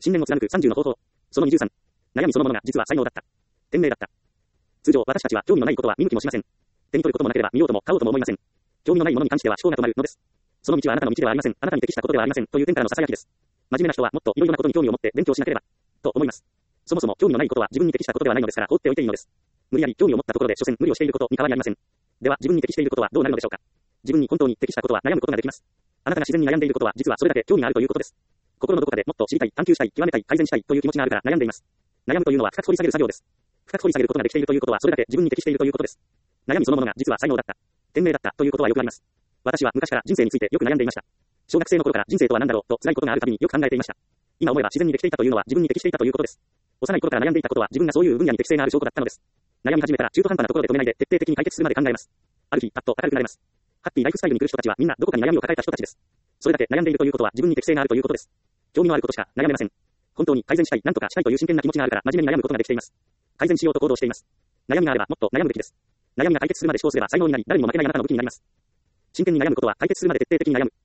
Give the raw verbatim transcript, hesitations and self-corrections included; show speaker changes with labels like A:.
A: 信念を貫くさんじゅうの方法。そのにじゅうさん。悩みそのものが実は才能だった。天命だった。通常、私たちは興味のないことは見向きもしません。手に取ることもなければ見ようとも買おうとも思いません。興味のないものに関しては思考が止まるのです。その道はあなたの道ではありません。あなたに適したことではありません。という天からの囁きです。真面目な人はもっといろいろなことに興味を持って勉強しなければ、と思います。そもそも興味のないことは自分に適したことではないのですから放っておいていいのです。無理やり興味を持ったところで所詮無理をしていることに変わりありません。では自分に適していることはどうなるのでしょうか。自分に本当に適したことは悩むことができます。あなたが自然に悩んでいることは実はそれだけ興味があるということです。心のどこかでもっと知りたい、探求したい、極めたい、改善したいという気持ちがあるから悩んでいます。悩むというのは深く掘り下げる作業です。深く掘り下げることができているということはそれだけ自分に適しているということです。悩みそのものが実は才能だった。天命だったということはよくあります。私は昔から人生についてよく悩んでいました。小学生の頃から人生とは何だろうと辛いことがあるたびによく考えていました。今思えば自然にできていたというのは自分に適していたということです。幼い頃から悩んでいたことは自分がそういう分野に適性がある証拠だったのです。悩み始めたら中途半端なところで止めないで徹底的に解決するまで考えます。ある日、パッと明るくなれます。ハッピーライフスタイルに来る人たちはみんなどこかに悩みを抱えた人たちです。それだけ悩んでいるということは自分に適性があるということです。興味のあることしか悩めません。本当に改善したい、なんとかしたいという真剣な気持ちがあるから真面目に悩むことができています。改善しようと行動しています。悩みがあればもっと悩むべきです。悩みが解決するまで思考すれば才能になり、誰にも負けないあなたの武器になります。真剣に悩むことは解決するまで徹底的に悩む。